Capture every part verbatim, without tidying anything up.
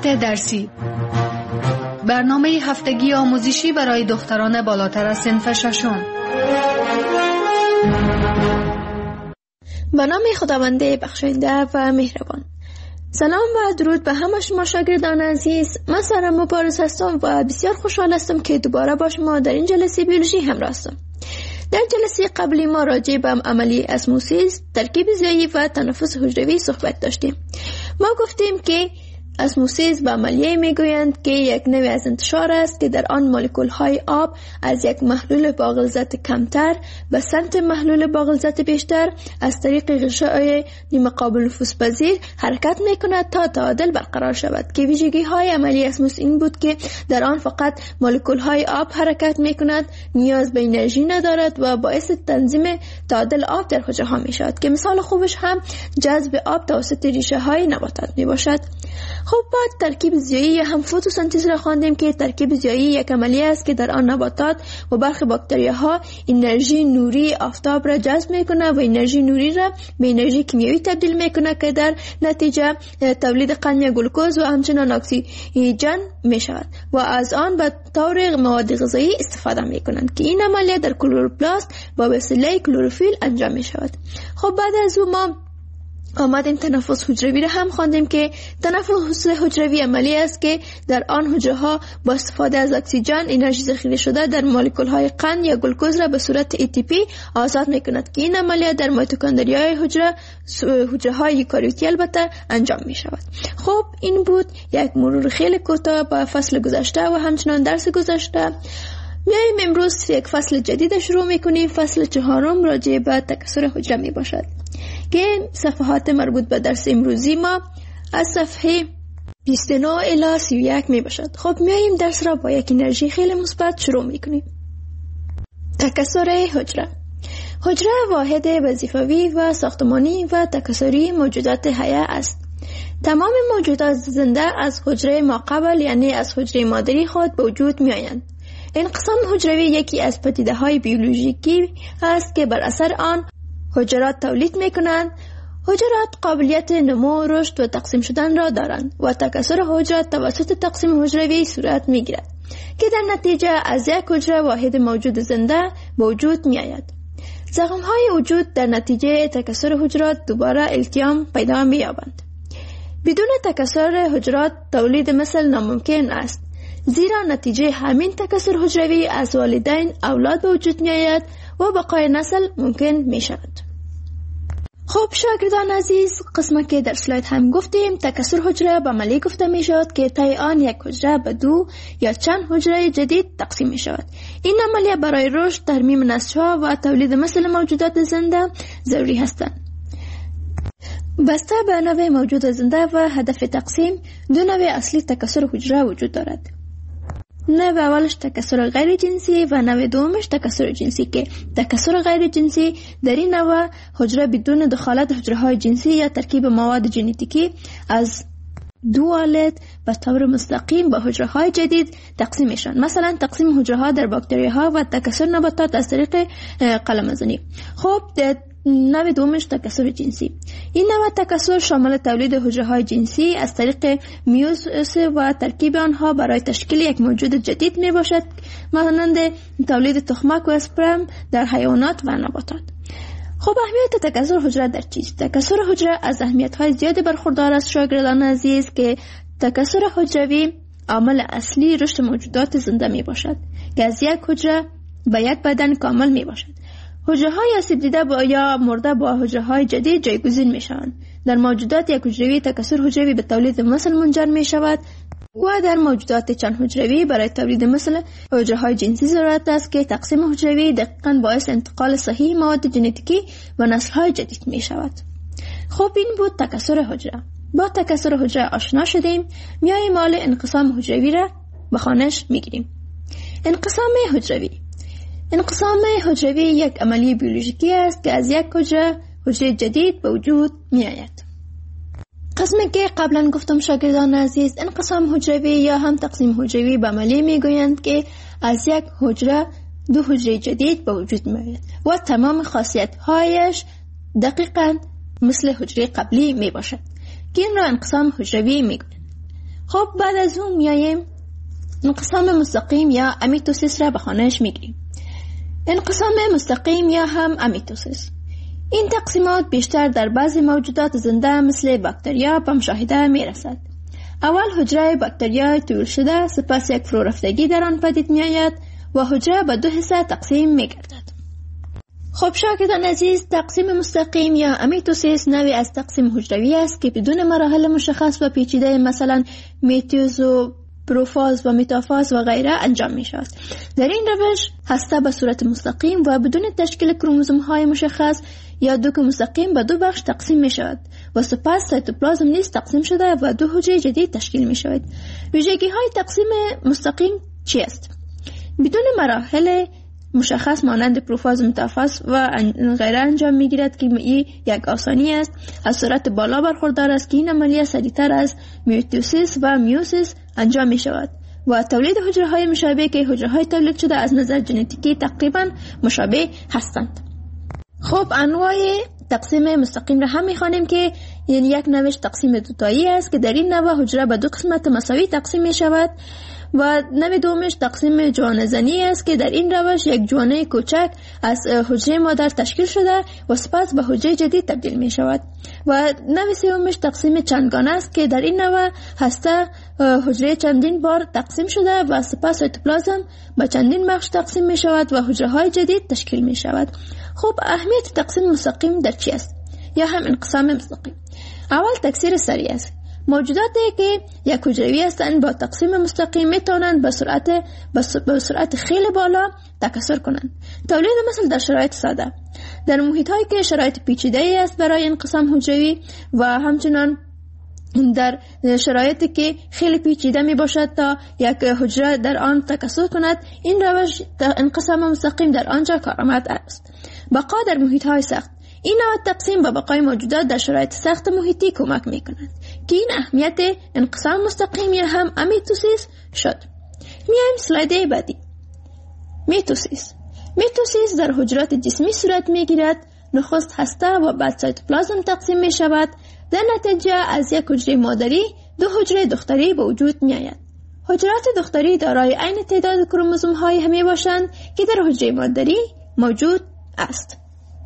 صفحات درسی، برنامه هفتگی آموزشی برای دختران بالاتر از صنف ششم. به نام خداوند بخشنده و مهربان. سلام و درود به همه شما شاگردان عزیز. من سارا مبارز هستم و بسیار خوشحال هستم که دوباره با شما در این جلسه بیولوژی همراه هستم. در جلسه قبلی ما راجع به عملی اسموسیس، ترکیب زیایی و تنفس حجروی صحبت داشتیم. ما گفتیم که اسموسیس به عملیه میگویند که یک نوع از انتشار است که در آن مولکول های آب از یک محلول با غلظت کمتر به سمت محلول با غلظت بیشتر از طریق غشای نیمه قابل نفوذ پذیر حرکت میکند تا تعادل برقرار شود، که ویژگی های عملی اسموس این بود که در آن فقط مولکول های آب حرکت میکند، نیاز به انرژی ندارد و باعث تنظیم تعادل آب در حجره ها میشود، که مثال خوبش هم جذب آب توسط ریشه های نباتات میباشد. خب بعد ترکیب زیایی هم فتوسنتز را خواندیم که ترکیب زیایی یک عملیه است که در آن نباتات و برخی باکتریاها انرژی نوری آفتاب را جذب میکنه و انرژی نوری را به انرژی کیمیایی تبدیل میکنه که در نتیجه تولید قند یا گلوکوز و همچنین اکسیژن میشود و از آن به طور مواد غذایی استفاده میکنند، که این عملیه در کلوروپلاست با وسیله کلروفیل انجام میشود. خب بعد از اون ما آمدیم تنفس حجروی را هم خواندیم که تنفس حجروی عملی است که در آن حجره ها با استفاده از اکسیژن انرژی ذخیره شده در مولکول های قند یا گلوکوز را به صورت ای تی پی آزاد میکند، که این عملیه در میتوکندریای حجره حجره های یوکاریوتی البته انجام می شود. خب این بود یک مرور خیلی کوتاه با فصل گذشته و همچنان درس گذشته. میایم امروز یک فصل جدید شروع میکنیم. فصل چهارم راجع به تکثر حجره می باشد که صفحات مربوط به درس امروزی ما از صفحه بیست و نه الی سی و یک می باشد. خب میایم درس را با یک انرژی خیلی مثبت شروع میکنیم. تکثر حجره. حجره واحد وظیفوی و ساختمانی و تکثری موجودات حیه است. تمام موجودات زنده از حجره ماقبل یعنی از حجره مادری خود به وجود می آیند. انقسام حجروی یکی از پدیده های بیولوژیکی است که بر اثر آن حجرات تولید می کنند. حجرات قابلیت نمو، رشد و تقسیم شدن را دارند و تکثر حجرات توسط تقسیم حجروی صورت می گیرد که در نتیجه از یک حجره واحد موجود زنده به وجود می آید. زخم های وجود در نتیجه تکثر حجرات دوباره التیام پیدا می یابند. بدون تکثر حجرات تولید مثل ناممکن است، زیرا نتیجه همین تکثر حجروی از والدین اولاد به وجود می آید و بقای نسل ممکن می شود. خب شاگردان عزیز، قسمت که در سلاید هم گفتیم تکثر حجره به عملی گفته می شود که طی آن یک حجره به دو یا چند حجره جدید تقسیم می شود. این عملیه برای رشد، ترمیم نسل‌ها و تولید مثل موجودات زنده ضروری هستند. بسته به نوع موجود زنده و هدف تقسیم، دو نوع اصلی تکثر حجره وجود دارد. نوع اولش تکثر غیر جنسی و نوع دومش تکثر جنسی، که تکثر غیر جنسی در این نوع حجره بدون دخالت حجره های جنسی یا ترکیب مواد ژنتیکی از دو والد به طور مستقیم به حجره های جدید تقسیم میشن. مثلا تقسیم حجره ها در باکتری ها و تکثر نباتات از طریق قلمزنی. خب نوع دومش تکثر جنسی. این نوع تکثر شامل تولید حجره های جنسی از طریق میوزیس و ترکیب آنها برای تشکیل یک موجود جدید می باشد، مانند تولید تخمک و اسپرم در حیوانات و نباتات. خب اهمیت تکثر حجره در چیست؟ تکثر حجره از اهمیت های زیادی برخوردار است شاگردان عزیز، که تکثر حجروی عامل اصلی رشد موجودات زنده می باشد که از یک حجره به یک بدن کامل می باشد. حجره های آسیب دیده با یا مرده با حجره های جدید جایگزین می شوند. در موجودات یک حجروی تکثر حجروی به تولید مثل منجر می شود و در موجودات چند حجروی برای تولید مثل حجره های جنسی ضرورت است که تقسیم حجروی دقیقاً باعث انتقال صحیح مواد ژنتیکی و نسل های جدید می شود. خب این بود تکثر حجره. با تکثر حجره آشنا شدیم. میاییم حال انقسام حجروی را به خوانش می گیریم. انقسام حجروی. انقسام حجروی یک عملی بیولوژیکی است که از یک حجره حجره جدید به وجود می آید. قسمی که قبلا گفتم شاگردان عزیز، انقسام حجروی یا هم تقسیم حجروی به عملی می گویند که از یک حجره دو حجره جدید به وجود می آید و تمام خاصیت هایش دقیقاً مثل حجره قبلی می باشد، که این را انقسام حجروی می گویند. خب بعد از اون میاییم انقسام مستقیم یا امیتوسیس را به خانهش میگیریم. انقسام مستقیم یا هم امیتوسیس، این تقسیمات بیشتر در بعضی موجودات زنده مثل باکتریا به مشاهده میرسد. اول حجره باکتریا طول شده، سپس یک فرو رفتگی در آن پدید میآید و حجره به دو حصه تقسیم میگردد. خب شاگردان عزیز، تقسیم مستقیم یا امیتوسیس نوعی از تقسیم حجروی است که بدون مراحل مشخص و پیچیده مثلا میتوز و پروفاز و متافاز و غیره انجام می شود. در این روش هسته به صورت مستقیم و بدون تشکیل کروموزوم های مشخص یا دوک مستقیم به دو بخش تقسیم می شود و سپس سایتوپلازم نیز تقسیم شده و دو حجره جدید تشکیل می شود. ویژگی های تقسیم مستقیم چی است؟ بدون مراحل مشخص مانند پروفاز و متافاز و غیره انجام می گیرد که این یک آسانی است. از سرعت بالا برخوردار است که این عملیه سریعتر از میتوسیس و میوسیس انجام می شود و تولید حجره های مشابه که حجره های تولید شده از نظر ژنتیکی تقریبا مشابه هستند. خب انواع تقسیم مستقیم را هم می خوانیم که یعنی یک نوش تقسیم دوتایی است که در این نوع حجره به دو قسمت مساوی تقسیم می شود و نوع دومش تقسیم جوانه زنی است که در این روش یک جوانه کوچک از حجره مادر تشکیل شده و سپس به حجره جدید تبدیل می شود و نوع سومش تقسیم چندگانه است که در این نوع هسته حجره چندین بار تقسیم شده و سپس سایتوپلازم به چندین بخش تقسیم می شود و حجره های جدید تشکیل می شود. خب اهمیت تقسیم مستقیم در چی است یا هم انقسام مستقیم؟ اول تکثیر سریع است. موجوداتی که یک حجروی هستند با تقسیم مستقیم میتونند به سرعت به سرعت خیلی بالا تکثر کنند. تولید مثل در شرایط ساده، در محیط هایی که شرایط پیچیده است برای انقسام حجروی و همچنان در شرایطی که خیلی پیچیده می باشد تا یک حجره در آن تکثر کند، این روش انقسام مستقیم در آنجا کارآمد است. بقا در محیط های سخت، این نوع تقسیم به بقای موجودات در شرایط سخت محیطی کمک می کند که این اهمیت انقسام مستقیم یا هم امیتوسیس شد. میایم سلاید بعدی. میتوسیس. میتوسیس در حجرات جسمی صورت می گیرد. نخست هسته و بعد سایتوپلازم تقسیم می شود. در نتیجه از یک حجره مادری دو حجره دختری به وجود می آید. حجرات دختری دارای عین تعداد کروموزوم های همی باشند که در حجره مادری موجود است.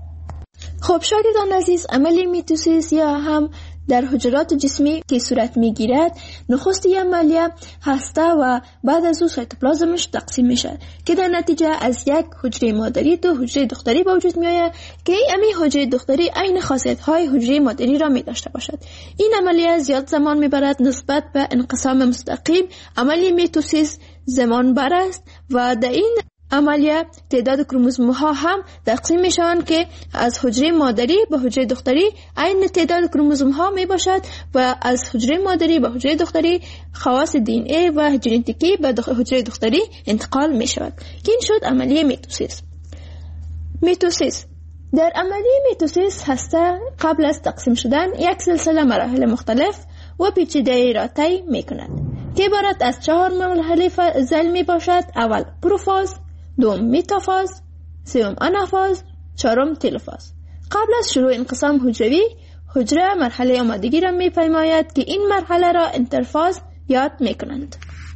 خب شاگردان عزیز، عمل میتوسیس یا هم در حجرات جسمی که صورت میگیرد، نخست این عملیه هسته و بعد از او سایتوپلازمش تقسیم میشه که در نتیجه از یک حجره مادری دو حجره دختری به وجود میآید که این حجره دختری عین خاصیت های حجره مادری را می داشته باشد. این عملیه زیاد زمان میبرد نسبت به انقسام مستقیم. عمل میتوسیس زمان بر است و در این عملیه تعداد کروموزوم ها هم تقسیم می شوند که از حجره مادری به حجره دختری عین تعداد کروموزوم ها می باشد و از حجره مادری به حجره دختری خواص دی ان ای و ژنتیکی به حجره دختری انتقال می شود. این شد عملیه میتوسیس. میتوسیس در عملیه میتوسیس هسته قبل از تقسیم شدن یک سلسله مراحل مختلف و پیچیده را طی می کند که عبارت از چهار مرحله فاز می باشد. اول پروفاز، دوم متافاز، سوم آنافاز، چهارم تلوفاز. قبل از شروع انقسام حجروی، حجره مرحله آمادگی را می پیماید که این مرحله را انترفاز یاد می کنند.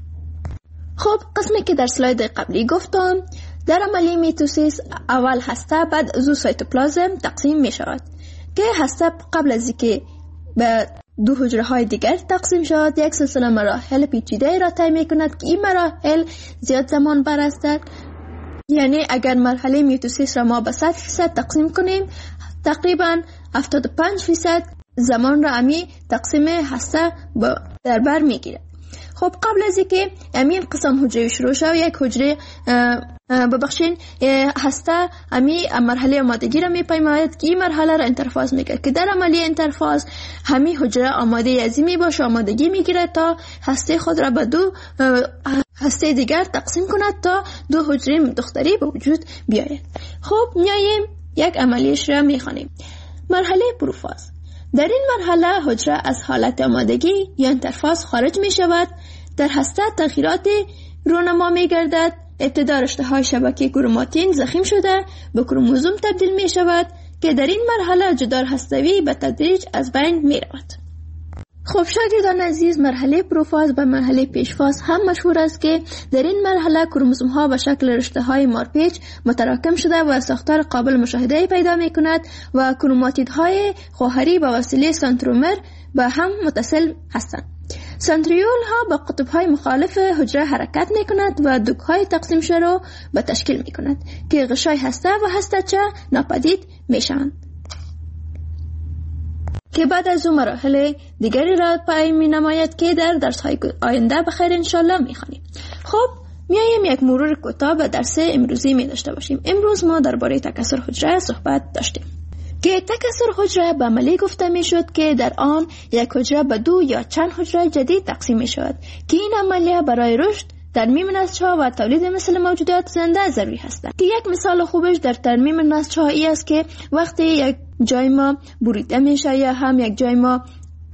خب قسمی که در سلاید قبلی گفتم، در عملیه میتوسیس اول هسته بعد از سایتوپلازم تقسیم می شود که هسته قبل از اینکه به دو حجره های دیگر تقسیم شود یک سلسله مراحل پیچیده را طی می کند که این مراحل زیاد زمان بر است. یعنی اگر مرحله میتوسیس را ما به صد فیصد تقسیم کنیم، تقریبا هفتاد و پنج فیصد زمان را امی تقسیم هسته در بر میگیرد. خب قبل از اینکه امی انقسام حجره شروع شود، یک حجره ببخشین هسته امی مرحله آمادگی را میپیماید که این مرحله را انترفاز میگیرد که در عملیه انترفاز همی حجره آماده ازی می باشه، آمادگی میگیرد تا هسته خود را به دو هسته دیگر تقسیم کند تا دو حجره دختری به وجود بیاید. خب میاییم یک عملیش را میخوانیم. مرحله پروفاز. در این مرحله حجره از حالت آمادگی یا انترفاز خارج می شود. در هسته تغییرات رونما می گردد. ابتدا رشته های شبکه کروماتین ضخیم شده به کروموزوم تبدیل می شود که در این مرحله جدار هستوی به تدریج از بین می رود. خب شاگردان عزیز، مرحله پروفاز و مرحله پیشفاز هم مشهور است که در این مرحله کروموزوم ها به شکل رشته های مارپیچ متراکم شده و ساختار قابل مشاهده پیدا می کند و کروماتید های خواهری به وسیله سنترومر به هم متصل هستند. سنتریول ها با قطب های مخالف حجره حرکت می کند و دوک های تقسیم شده را به تشکیل می کند که غشای هسته و هسته‌چه ناپدید می شوند که بعد از اون مراحل دیگری را پای می نماید که در درس های آینده بخیر انشالله می خوانیم. خب میایم یک مرور کوتاه به درس امروزی می داشته باشیم. امروز ما درباره تکثر حجره صحبت داشتیم که تکثر حجره به عملی گفته می شد که در آن یک حجره به دو یا چند حجره جدید تقسیم می شود که این عملیه برای رشد، ترمیم نسج‌ها و تولید مثل موجودات زنده ضروری هستند. که یک مثال خوبش در ترمیم نسج‌ها ای است که وقتی یک جای ما بریده میشه یا هم یک جای ما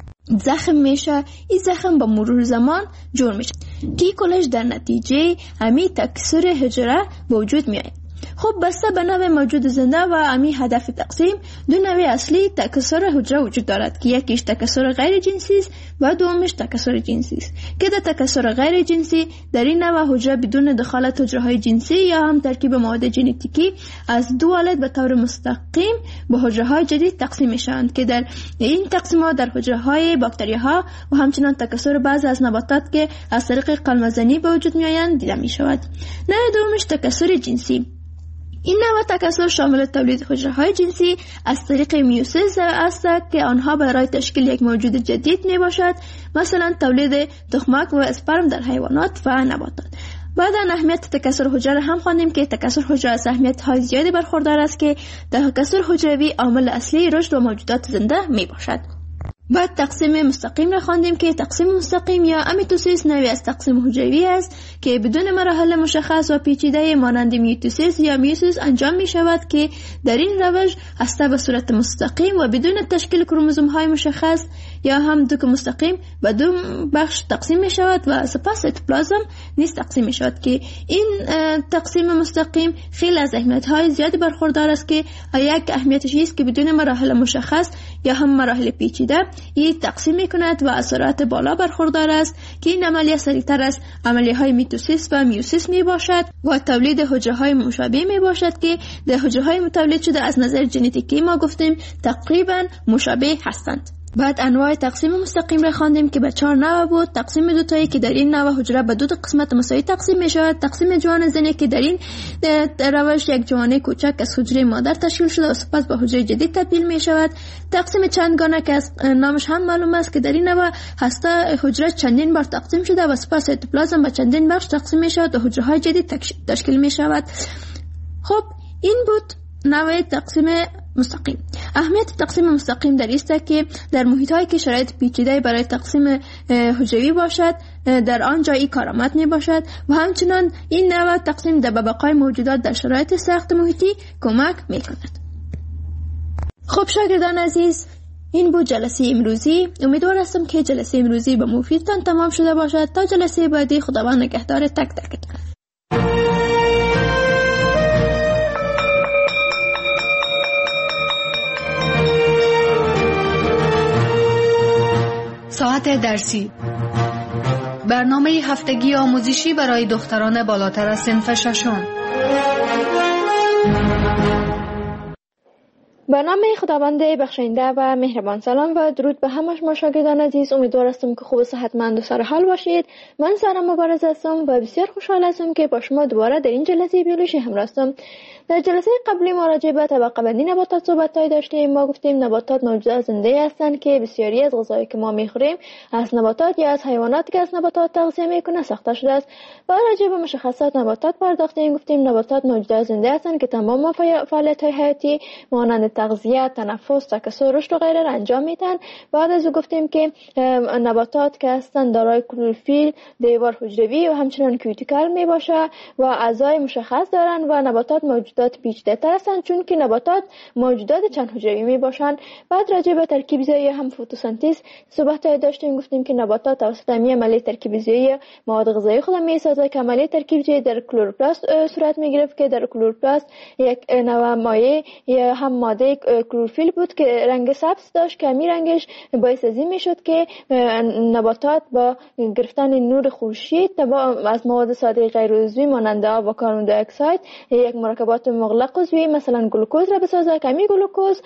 زخم میشه، این زخم با مرور زمان جور میشه که کلش در نتیجه همین تکثر حجره وجود میاد. خب بسته به نوع موجود زنده و امی هدف تقسیم، دو نوع اصلی تکثر حجره وجود دارد که یکیش تکثر غیر جنسی است و دومش تکثر جنسی است که در تکثر غیر جنسی در این نوع حجره بدون دخالت حجره های جنسی یا هم ترکیب مواد ژنتیکی از دو والد به طور مستقیم به حجره های جدید تقسیم میشوند که در این تقسیمات در حجره های باکتری ها و همچنین تکثر بعضی از نباتات که از طریق قلمزنی به وجود میآیند دیده می شود. نوع دومش تکثر جنسی. این نوع تکثر شامل تولید حجره های جنسی از طریق میوسیس است که آنها برای تشکیل یک موجود جدید می باشد، مثلا تولید تخمک و اسپرم در حیوانات و نباتات. بعد از اهمیت تکثر حجره هم خواندیم که تکثر حجره از اهمیت های زیادی برخوردار است که تکثر حجروی عامل اصلی رشد و موجودات زنده می باشد. بعد تقسیم مستقیم را خواندیم که تقسیم مستقیم یا امیتوسیس نوعی از تقسیم حجروی است که بدون مراحل مشخص و پیچیده مانند میتوسیس یا میوسیس انجام می شود که در این روش هسته به صورت مستقیم و بدون تشکیل کروموزوم های مشخص یا هم دوک مستقیم به دو بخش تقسیم می شود و سپس سیتوپلازم نیز تقسیم می شود که این تقسیم مستقیم خیلی از اهمیت های زیادی برخوردار است که یک اهمیتش است که بدون مراحل مشخص یا هم مراحل پیچیده این تقسیم می کند و از سرعت بالا برخوردار است که این عملیه سریعتر از عملیه های میتوسیس و میوسیس می باشد و تولید حجره های مشابه می باشد که در حجره های متولد شده از نظر ژنتیکی ما گفتیم تقریبا مشابه هستند. بعد انواع تقسیم مستقیم را خواندیم که به چهار نوع بود. تقسیم دوتایی که در این نوع حجره به دو قسمت مساوی تقسیم می شود. تقسیم جوان زنی که در این روش یک جوانه کوچک از حجره مادر تشکیل شده و سپس به حجره جدید تبدیل می شود. تقسیم چندگانه که از نامش هم معلوم است که در این نوع هسته حجره چندین بار تقسیم شده و سپس سیتوپلازم به چندین بخش تقسیم می شود و حجره های جدید تشکیل می شود. خب این بود نوع تقسیم مستقیم. اهمیت تقسیم مستقیم در است که در محیط‌هایی که شرایط پیچیده برای تقسیم حجروی باشد در آن جایی کارآمد می باشد و همچنان این نوع تقسیم در بقای موجودات در شرایط سخت محیطی کمک می کند. خب شاگردان عزیز، این بود جلسه امروزی. امیدوار هستم که جلسه امروزی به مفیدتان تمام شده باشد. تا جلسه بعدی خداوند نگهدار تک تکتان. ساعت درسی، برنامه هفتگی آموزشی برای دختران بالاتر از صنف ششم. به نام خداوند بخشنده و مهربان، سلام و درود به همه شما شاگردان عزیز. امیدوار هستم که خوب و صحتمند و سر حال باشید. من سارا مبارز هستم و بسیار خوشحال هستم که با شما دوباره در این جلسه بیولوژی همراه هستم. در جلسه قبلی ما راجع به طبقه بندی نباتات صحبت داشتیم. ما گفتیم نباتات موجودات زنده هستند که بسیاری از غذایی که ما میخوریم از نباتات یا از حیوانات که از نباتات تغذیه میکنه ساخته شده است. و راجع به مشخصات نباتات پرداختیم. گفتیم نباتات موجودات زنده هستند که تمام فعالیت‌های حیاتی مانند تغذیه، تنفس، تکثر، رشد و غیره را انجام میدن. بعد از او گفتیم که نباتات که هستند دارای کلروفیل، دیوار حجروی و همچنین کیوتیکل می باشه و اعضای مشخص دارند و نباتات موجودات پیچیده‌تر هستند چون که نباتات موجودات چند حجروی می باشند. بعد راجع به ترکیب ضیایی هم فتوسنتز صحبت داشتیم. گفتیم که نباتات توسط همین عملیه ترکیب ضیایی مواد غذایی خود میسازه که عملیه ترکیب ضیایی در کلوروپلاست صورت میگرفت که در کلوروپلاست یک نوع مایع یا هم ماده یک کلروفیل بود که رنگ سبز داشت که همین رنگش باعث از این میشد که نباتات با گرفتن نور خورشید از مواد ساده غیر عضوی مانند آب و کربن دی اکساید یک مرکبات مغلق عضوی مثلا گلوکوز را بسازه که همین گلوکوز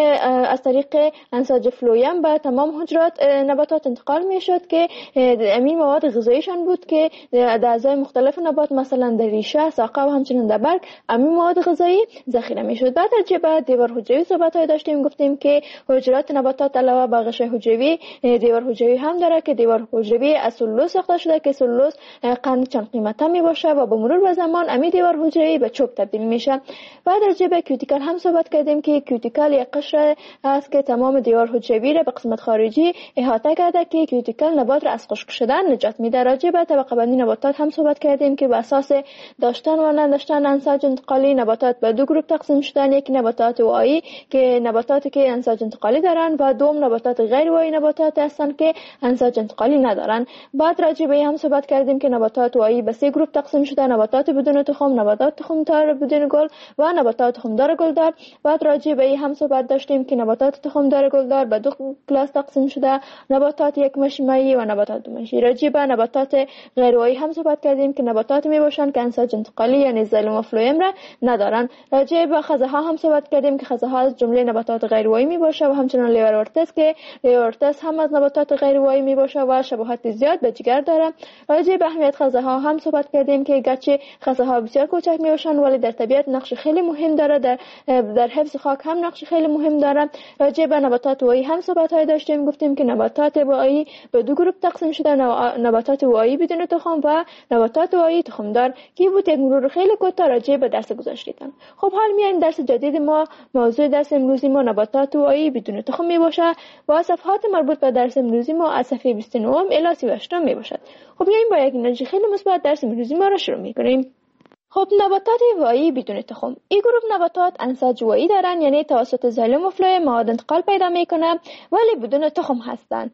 از طریق انساج فلویم به تمام حجرات نباتات انتقال میشد که همین مواد غذاییشان بود که در اعضای مختلف نبات مثلا در ریشه، ساقه و همچنین در برگ همین مواد غذایی ذخیره میشد. بعد از بعد دیوار حجروی صحبت های داشتیم، گفتیم که حجرات نباتات علاوه بر غشای حجروی دیوار حجروی هم داره که دیوار حجروی از سلولوز ساخته شده که سلولوز قند چند قیمته می باشه و با مرور زمان همین دیوار حجروی به چوب تبدیل میشه. بعد از به کیوتیکل هم صحبت کردیم که کیوتیکل یک قشر است که تمام دیوار حجروی را به قسمت خارجی احاطه کرده که کیوتیکل نبات را از خشک شدن نجات میده. راجع به طبقه بندی نباتات هم صحبت کردیم که بر اساس داشتن و نداشتن انساج انتقالی نباتات به دو گروه تقسیم شدن. یک نباتات وایی که نباتاتی که انساج انتقالی دارن و دوم نباتات غیر وایی نباتات هستند که انساج انتقالی ندارن. بعد راجع به هم صحبت کردیم که نباتات وایی به سه گروه تقسیم شده: نباتات بدون تخم، نباتات تخمدار بدون گل و نباتات تخمدار گلدار. بعد راجع به هم صحبت داشتیم که نباتات تخمدار گلدار به دو کلاس تقسیم شده: نباتات یک مشمعی و نباتات دو مشمعی. راجع به نباتات غیر وایی هم صحبت کردیم که نباتات می باشند که انساج انتقالی یعنی زایلوم و فلویم را ندارن. راجع به خزه ها هم صحبت کردیم که خزه ها از جمله نباتات غیر وایی می باشه و همچنین لیورورتس که لیورورتس هم از نباتات غیر وایی می باشه و شباهت زیاد به جگر داره. راجع به اهمیت خزه ها هم صحبت کردیم که گرچه خزه ها بسیار کوچک می باشند ولی در طبیعت نقش خیلی مهم داره، در در حفظ خاک هم نقش خیلی مهم داره. راجع به نباتات وایی هم صحبت های داشتیم، گفتیم که نباتات وایی به دو گروه تقسیم شده: نباتات وایی بدون تخم و نباتات وایی تخمدار. کی بود یک مرور خیلی کوتاه راجع به درس گذاشتیدم. خب حال میایم درس جدید ما. موضوع درس امروزی ما نباتات وایی بدون تخم می باشه و صفحات مربوط به درس امروزی ما از صفحه بیست و نه الی سی و هشت می باشد. خب میایم با یک انرژی خیلی مثبت درس امروزی ما را شروع میکنیم. خب نباتات وایی بدون تخم. این گروه نباتات انساج وایی دارن، یعنی توسط زایلوم و فلویم مواد انتقال پیدا میکنه ولی بدون تخم هستند.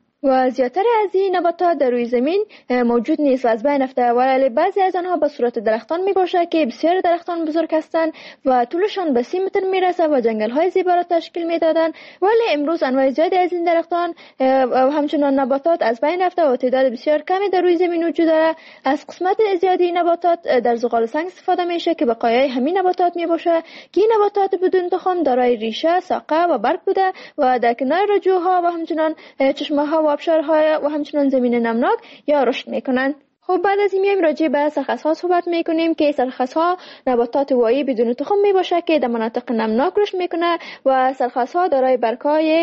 و زیاتر از این نباتات در روی زمین موجود نیست و از بین رفته، ولی بعضی از آنها به صورت درختان می باشه که بسیار درختان بزرگ هستند و طولشان به سی متر می رسه و جنگل های زیبا را تشکیل می دادن. ولی امروز انواع زیادی از این درختان و همچنان نباتات از بین رفته و تعداد بسیار کمی در روی زمین وجود داره. از قسمت زیادی نباتات در زغال سنگ استفاده میشه که بقایای همین نباتات می باشه که این نباتات بدون تخم دارای ریشه، ساقه و برگ بوده و در کنار رجوها و همچنان چشمه ها و آبشارهای و همچنان زمین نمناک یا رشد میکنن. خب بعد از این میایم راجع به سرخس ها صحبت میکنیم که سرخس ها نباتات وایی بدون تخم می باشه که در مناطق نمناک رشد میکنه و سرخس ها دارای برگ‌های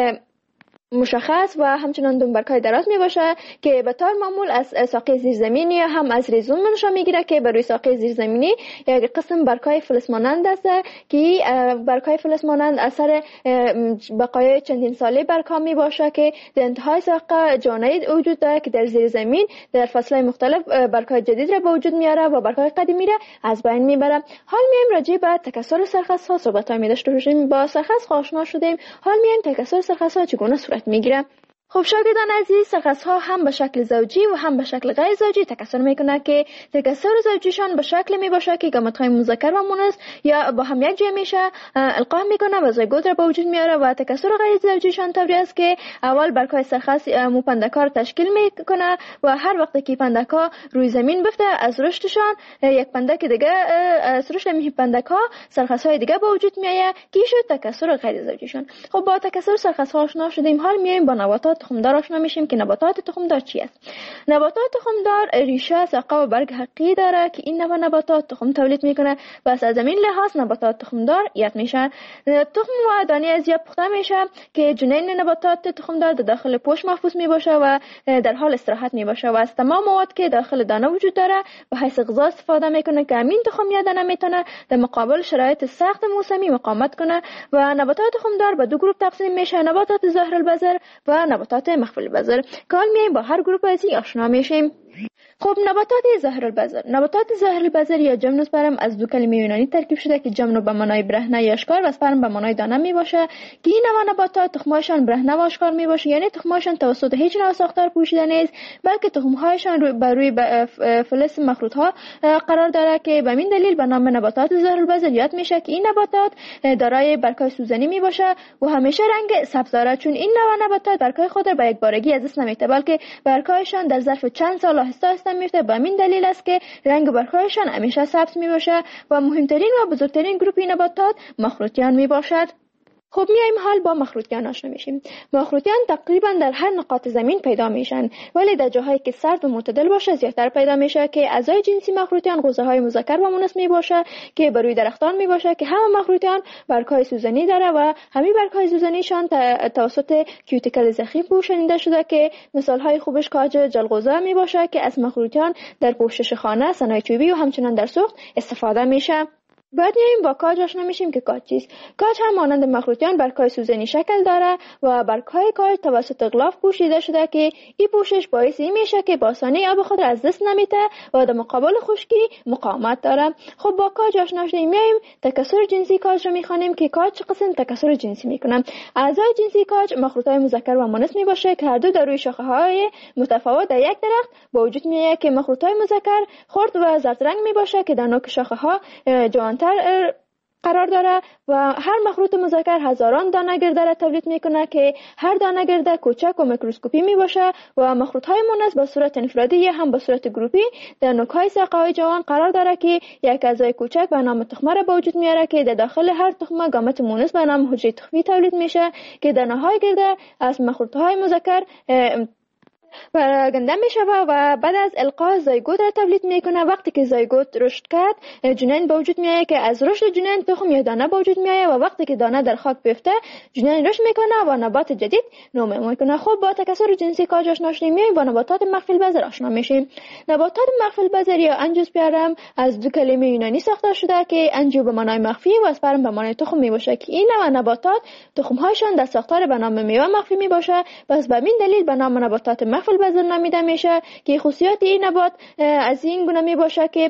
مشخص و همچنان دنبرکای دراز می باشه که به طور معمول از ساقه زیرزمینی یا هم از ریزون منشأ میگیره که بر روی ساقه زیرزمینی یک قسم برگ‌های فلز مانند است که برگ‌های فلز مانند اثر بقایای چندین ساله برگ‌ها می باشه که در انتهای ساقه جانید وجود داره که در زیر زمین در فصل‌های مختلف برگ‌های جدید را به وجود میاره و برگ‌های قدیمی را از بین میبره. حال میایم راجع به تکثر سرخس ها صحبت ها می داشته باشیم. با سرخس آشنا شدیم، حال میایم تکثر سرخس ها چگونه صورت میگیره. خب شاگردان عزیز، سرخس ها هم به شکل زوجی و هم به شکل غیر زوجی تکثر میکنه که تکثر زوجیشان به شکل می باشه که گامت های مذکر و مؤنث یا با هم یک جای میشه القا میکنه و زیگوت را به وجود میاره و تکثر غیر زوجیشان طوری است که اول برگ‌های سرخس موپندکار تشکیل میکنه و هر وقت که پندکا روی زمین بفته از رشدشان یک پندک دیگه از رشد می پندکا سرخس های دیگه به وجود میاد که شد تکثر غیر زوجیشان. خب با تکثر سرخس ها آشنا شدیم، حال میایم با نباتات تخمدار آشنا میشیم که نباتات تخمدار چی است. نباتات تخمدار ریشه، ساقه و برگ حقیقی داره که این نوع نباتات تخم تولید میکنه و از زمین لحاظ نباتات تخمدار یاد میشن. تخم و دانه از یا پخته میشه که جنین نباتات تخمدار در داخل پوست محفوظ میباشه و در حال استراحت میباشه و از تمام مواد که داخل دانه وجود داره به حیث غذا استفاده میکنه که همین تخم یا دانه میتونه در مقابل شرایط سخت موسمی مقاومت کنه. و نباتات تخمدار به دو گروه تقسیم میشه: نباتات ظاهر البذر و نباتات مخفی البذر. که حال میایم با هر گروه از این آشنا میشیم. خب نباتات ظاهر البذر نباتات ظاهر البذر یا جمن اسپرم از دو کلمه یونانی ترکیب شده که جمن به معنای برهنه یا اشکار و اسپرم به معنای دانه می باشه که این نوع نباتات تخمهایشان برهنه و اشکار می باشه، یعنی تخمهایشان توسط هیچ نوع ساختار پوشیده نیست، بلکه تخمهایشان روی بر روی فلز مخروط ها قرار داره که به این دلیل به نام نباتات ظاهر البذر یاد میشه که این نباتات دارای برگ‌های سوزنی می باشه و همیشه رنگ سبز داره، چون این نوع نباتات برگ‌های خود را به یک بارگی از دست نمیده، بلکه برگ‌هایشان در ظرف چند سال آهسته آهسته میفته. به این دلیل است که رنگ برگ‌هایشان همیشه سبز می باشه و مهمترین و بزرگترین گروه نباتات مخروطیان می باشد. خب میایم حال با مخروطیان آشنا میشیم. مخروطیان تقریبا در هر نقاط زمین پیدا میشن، ولی در جاهایی که سرد و معتدل باشه زیادتر پیدا میشه که اعضای جنسی مخروطیان غوزه های مذکر و مؤنث می باشه که بر روی درختان می باشه که همه مخروطیان برگ‌های سوزنی داره و همین برگ‌های سوزنیشان توسط کیوتیکل زخیم پوشانیده شده که مثال های خوبش کاج جلغوزه می باشه که از مخروطیان در پوشش خانه، صنایع چوبی و همچنان در سوخت استفاده میشه. بعد میایم با کاج آشنا میشیم که کاج چیست. کاج هم مانند مخروطیان برگ‌های سوزنی شکل داره و برگ‌های کاج توسط غلاف پوشیده شده که این پوشش باعث این میشه که با آسانی آب خود را از دست نمیده و در مقابل خشکی مقاومت داره. خب با کاج آشنا شدیم، میایم تکثر جنسی کاج رو میخوانیم که کاج چه قسم تکثر جنسی میکنه. اعضای جنسی کاج مخروطهای مذکر و مؤنث می باشه که هر دو در روی شاخه‌های متفاوت در یک درخت به وجود میاد که مخروطهای مذکر خرد و زرد رنگ می باشه که در نوک شاخه‌ها جوانتر قرار داره و هر مخروط مذکر هزاران دانه گرده را تولید میکنه که هر دانه گرده کوچک و میکروسکوپی می باشه و مخروط های مؤنث به صورت انفرادی یا هم به صورت گروپی در نوک های ساقه های جوان قرار داره که یک اعضای کوچک به نام تخمه را به وجود میاره که در داخل هر تخمه گامت مؤنث به نام حجره تخمی تولید میشه که دانه های گرده از مخروط های مذکر پراگنده می شود و بعد از القاء زایگوت را تولید میکنه. وقتی که زایگوت رشد کرد جنین به وجود میاد که از رشد جنین تخم یا دانه به وجود میاد و وقتی که دانه در خاک بیفته جنین رشد میکنه و نبات جدید نمو میکنه. خب با تکثر جنسی کاج آشنا شدیم، میایم با نباتات مخفی البذر آشنا میشیم. نباتات مخفی البذر یا انجیوسپرم از دو کلمه یونانی ساخته شده که انجیو به معنای مخفی و اسپرم به معنای تخم میباشه که این نوع نباتات تخم هایشان در ساختار به نام میوه مخفی میباشه. پس به این دلیل به نام نباتات مخفی البذر نامیده میشه که خصوصیات این نبات از این گونه می باشه که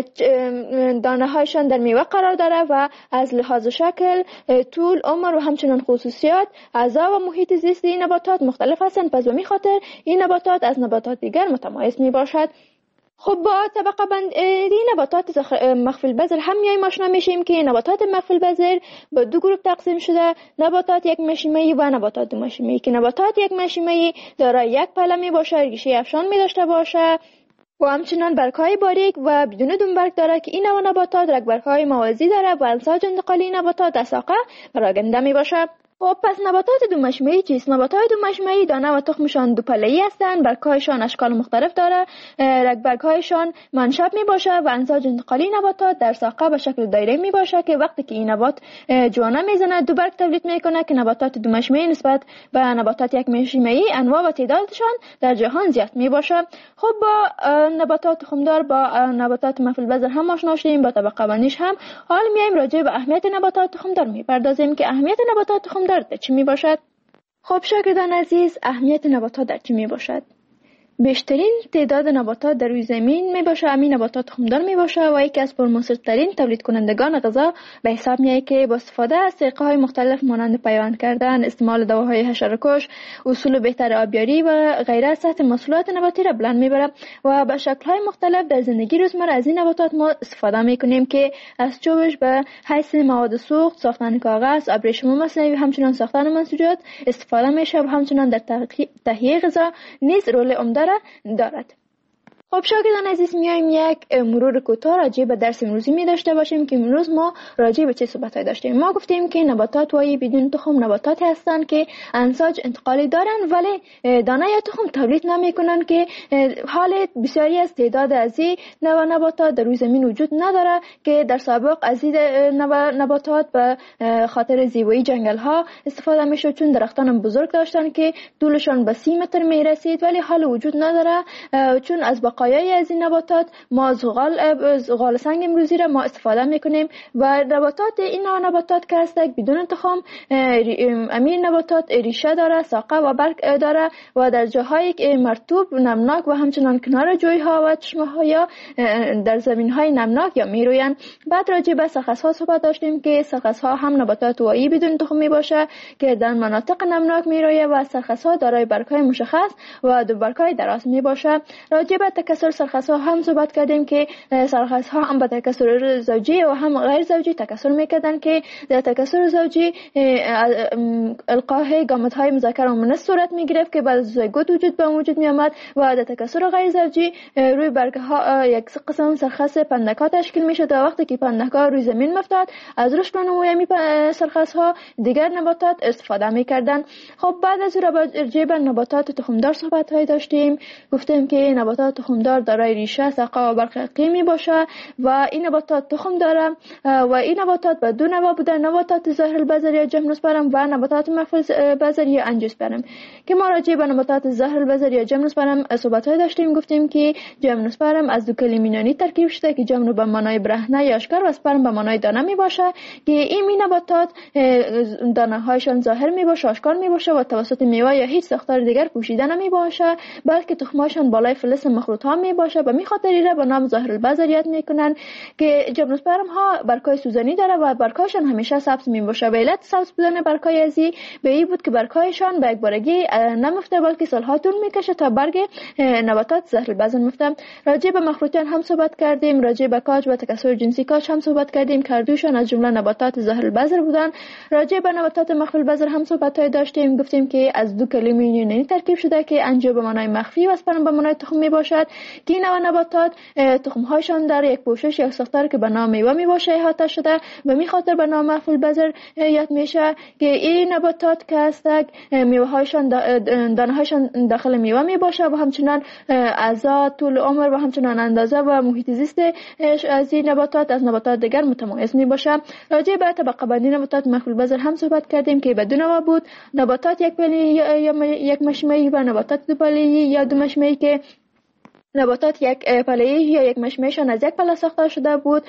دانه هایشان در میوه قرار داره و از لحاظ شکل، طول، عمر و همچنین خصوصیات اعضا و محیط زیست این نباتات مختلف هستند. پس به این خاطر این نباتات از نباتات دیگر متمایز می باشد. خب با طبقه بندی نباتات مخفی البذر هم میایم آشنا میشیم که نباتات مخفی البذر به دو گروه تقسیم شده: نباتات یک مشیمه‌ای و نباتات دو مشیمه‌ای که نباتات یک مشیمه‌ای دارای یک پله می باشه، ریشه افشان می داشته باشه و همچنان برگ‌های باریک و بدون دنبرگ داره که این نوع نباتات رگبرگ‌های موازی داره و امزاج انتقالی نباتات در ساقه پراگنده می باشه. خب پس نباتات دو مشیمه‌ای چیست؟ نباتات دو مشیمه‌ای دانه و تخمشان دو پله‌ای هستند، برگ‌هایشان اشکال مختلف داره، رگبرگ‌هایشان منشب می باشه و امزاج انتقالی نباتات در ساقه به شکل دایره می باشه که وقتی که این نبات جوانه میزنه دو برگ تولید میکنه که نباتات دو مشیمه‌ای نسبت به نباتات یک مشیمه‌ای انواع و تعدادشان در جهان زیاد می باشه. خب با نباتات تخمدار با نباتات مخفی البذر هم آشنا شدیم، با طبقه بندیش هم. حال میایم راجع به اهمیت نباتات تخمدار میپردازیم که اهمیت نباتات تخمدار در چی می باشد؟ خب شاگردان عزیز، اهمیت نباتات در چی می باشد؟ بیشترین تعداد نباتات در روی زمین می باشه همین نباتات تخمدار می باشه و یکی از پرمصرف‌ترین تولید کنندگان غذا به حساب میاد که با استفاده از طریقه‌های مختلف مانند پیوند کردن، استعمال دواهای حشره‌کش، اصول بهتر آبیاری و غیره سطح محصولات نباتی را بلند میبره و به شکل‌های مختلف در زندگی روزمره از این نباتات ما استفاده میکنیم که از چوبش به حیث مواد سوخت، ساختن کاغذ، ابریشم مصنوعی و همچنین ساختن منسوجات استفاده میشه و همچنین در تهیه غذا نیز رول عمده دارد. خب شاگردان عزیز، میایم یک مرور کوتاه راجع به درس امروزی می داشته باشیم که امروز ما راجع به چه صحبتایی داشتیم. ما گفتیم که نباتات وای بدون تخم نباتاتی هستند که امزاج انتقالی دارن ولی دانه یا تخم تولید نمیکنن که حال بسیاری از تعداد از این نوع نباتات در روی زمین وجود نداره که در سابق از این نباتات به خاطر زیبایی جنگل ها استفاده میشد، چون درختان بزرگ داشتن که طولشان به سی متر می رسید، ولی حال وجود نداره چون از بقایای از این نباتات ما زغال زغال سنگ امروزی را ما استفاده میکنیم و نباتات این نباتات که هستند بدون تخم، امین نباتات ریشه داره، ساقه و برگ داره و در جاهای مرطوب نمناک و همچنان کنار جویها و چشمه ها یا در زمین های نمناک یا میروین. بعد راجع به سرخس ها صحبت داشتیم که سرخس ها هم نباتات وایی بدون تخم می باشه که در مناطق نمناک میرویه و سرخس ها دارای برگ های مشخص و دو برگ های دراز می باشه. راجع به تکثر سرخس ها هم صحبت کردیم که سرخس ها هم به تکثر زوجی و هم غیر زوجی تکثر میکردن که در تکثر زوجی القای گامت های مذکر و مؤنث صورت می گرفت که بعد از زیگوت وجود به وجود می آمد و در تکثر غیر زوجی روی برگ ها یک قسم سرخس پندک ها تشکیل می شد و وقتی که پندک ها روی زمین میافتاد از رشد و نمو می سرخس ها دیگر نباتات استفاده می کردن. خب بعد از راجع به نباتات تخمدار صحبت های داشتیم، گفتیم که نباتات تخمدار دارای ریشه، ساقه و برگ قیمی باشه و این نباتات تخم داره و این نباتات به دو نوع بوده، نباتات ظاهر البذر یا جمنوسپرم و نباتات مخفی البذر یا انجیوسپرم. که ما راجع به نباتات ظاهر البذر یا جمنوسپرم صحبت های داشتیم، گفتیم که جمنوسپرم از دو کلمه یونانی ترکیب شده که جمنو به معنای برهنه یا اشکار و سپرم به معنای دانه می باشه که این می نباتات دانه هایشان ظاهر می باشه، آشکار می باشه و توسط میوه یا هیچ ساختار دیگر پوشیده نمی باشه، بلکه تخمهاشان بالای فلز مخروط ها می باشه و می خاطری را به نام ظاهر البذر یاد میکنن که جمنوسپرم ها برگ‌های سوزنی داره و برگ‌هاشان همیشه سبز می باشه. به علت سبز بودن برگ‌های ازی به این بود که برگ‌هایشان به یک بارگی نمفته بلکه سالها طول میکشه تا برگ نباتات ظاهر البذر مفته. راجع به مخروطیان هم صحبت کردیم، راجع به کاج و تکثر جنسی کاج هم صحبت کردیم که هر دوشان از جمله نباتات ظاهر البذر بودن. راجع به نباتات مخفی البذر هم صحبت های داشتیم، گفتیم که از دو کلمه یونانی ترکیب شده که انجو به معنای مخفی و اسپرم به معنای تخم می باشد که این نوع نباتات تخم هایشان در یک پوشش یا ساختار که به نام میوه می باشه احاطه شده و می خاطر به نام مخفی البذر یاد میشه که این نباتات که هستند میوه هایشان دانه هایشان داخل میوه می باشه و همچنان اعضا، طول عمر و همچنان اندازه و محیط زیست از این نباتات از نباتات دیگر متمایز می باشه. راجع به طبقه بندی نباتات مخفی البذر هم صحبت کردیم که بدون نوع بود، نباتات یک پله یا یک مشمعی و نباتات دو پله یا دو مشمعی که نباتات یک پله‌ای یا یک مشمعیشان از یک پله ساخته شده بود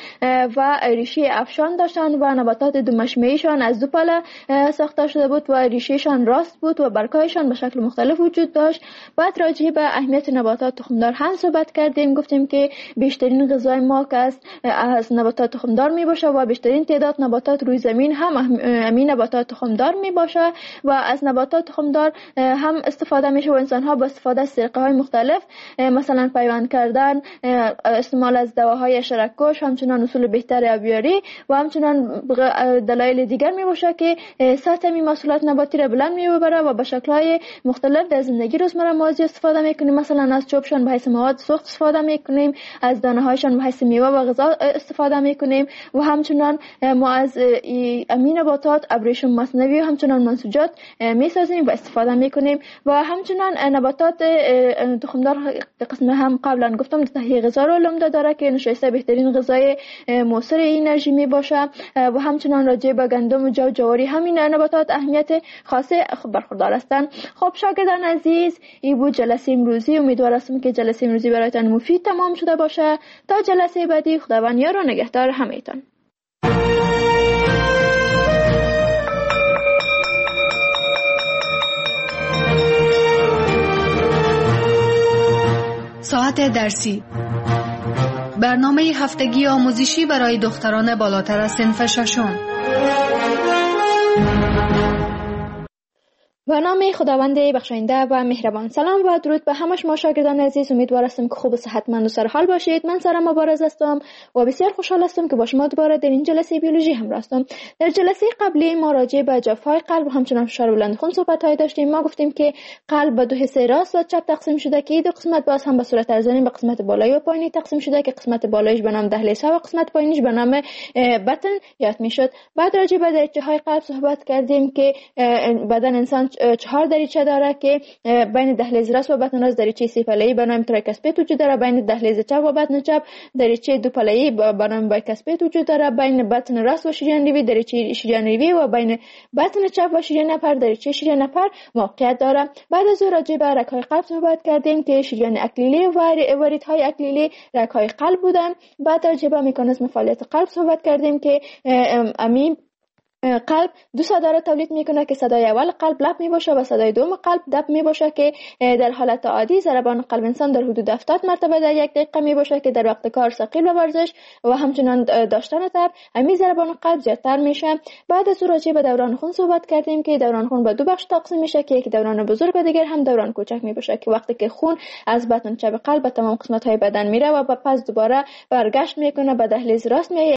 و ریشه افشان داشتند و نباتات دو مشمعیشان از دو پله ساخته شده بود و ریشهشان راست بود و برگ‌هایشان به شکل مختلف وجود داشت. بعد راجع به اهمیت نباتات تخمدار هم صحبت کردیم، گفتیم که بیشترین غذای ما که است از نباتات تخمدار می باشه و بیشترین تعداد نباتات روی زمین هم همین نباتات تخمدار می باشه و از نباتات تخمدار هم استفاده میشه و انسان ها با استفاده از طریقه های مختلف مثلا پیوند کردن، استعمال از دواهای حشرات کش، همچنان اصول بهتر آبیاری و همچنان دلایل دیگر می باشه که سطح می محصولات نباتی را بلند می ببره و به شکل‌های مختلف در زندگی روزمره ما از استفاده میکنیم. مثلا از چوبشان به حیث مواد سوخت استفاده میکنیم، از دانه هایشان به حیث میوه و غذا استفاده میکنیم و همچنان ما از امین نباتات ابریشم مصنوعی و همچنان منسوجات میسازیم و استفاده میکنیم و همچنان نباتات تخمدار قسم هم قبلا گفتم تهیه غذا رو علم داره که نشایسته بهترین غذای موثر انرژی می باشه و همچنان راجع به گندم و جو و جواری همین نباتات اهمیت خاصه برخوردار هستند. خب شاگردان عزیز، این بود جلسه امروزی. امیدوار هستم که جلسه امروزی برایتان مفید تمام شده باشه. تا جلسه بعدی، خداوند یار و نگهدار همه‌تان. ساعت درسی، برنامه هفتگی آموزشی برای دختران بالاتر از صنف ششم. به نام خداوند بخشاینده و مهربان. سلام و درود به همه شما شاگردان عزیز. امیدوار هستم که خوب و صحتمند و سرحال باشید. من سارا مبارز هستم و بسیار خوشحال هستم که با شما دوباره در این جلسه بیولوژی همراه هستم. در جلسه قبلی ما راجع به جفای قلب و همچنان فشار بلند خون صحبت های داشتیم. ما گفتیم که قلب به دو حصه راست و چپ تقسیم شده که دو قسمت باز هم به صورت ارزانی به قسمت بالایی و پایینی تقسیم شده که قسمت بالایش به نام دهلیز و قسمت پایینیش به نام بطن یاد میشد. بعد راجع به دریچه های قلب صحبت کردیم که بدن انسان چهار دریچه داره که بین دهلیز راست و بطن راست دریچه سه پله‌ای به نام تریکاسپید وجود داره. بین دهلیز چپ و بطن چپ دریچه دو پله‌ای به نام بایکاسپید وجود داره. بین بطن راست و شریان ریوی دریچه شریان ریوی و بین بطن چپ و شریان نپر دریچه شریان نپر موقعیت داره. بعد از او راجع به رگ‌های قلب صحبت کردیم که شریان اکلیلی و وریدهای اکلیلی رگ‌های قلب بودن. بعد راجع به مکانیزم فعالیت قلب صحبت کردیم که امین قلب دو صدا را تولید میکنه که صدای اول قلب لب می باشه و صدای دوم قلب دب می باشه که در حالت عادی ضربان قلب انسان در حدود هفتاد مرتبه در یک دقیقه می باشه که در وقت کار ثقیل و ورزش و همچنان داشتن تب همین ضربان قلب زیادتر میشه. بعد از راجع به دوران خون صحبت کردیم که دوران خون به دو بخش تقسیم میشه که یک دوران بزرگ و دیگر هم دوران کوچک می باشه که وقتی که خون از بطن چپ قلب به تمام قسمت های بدن میره و پس دوباره برگشت میکنه به دهلیز راست میاد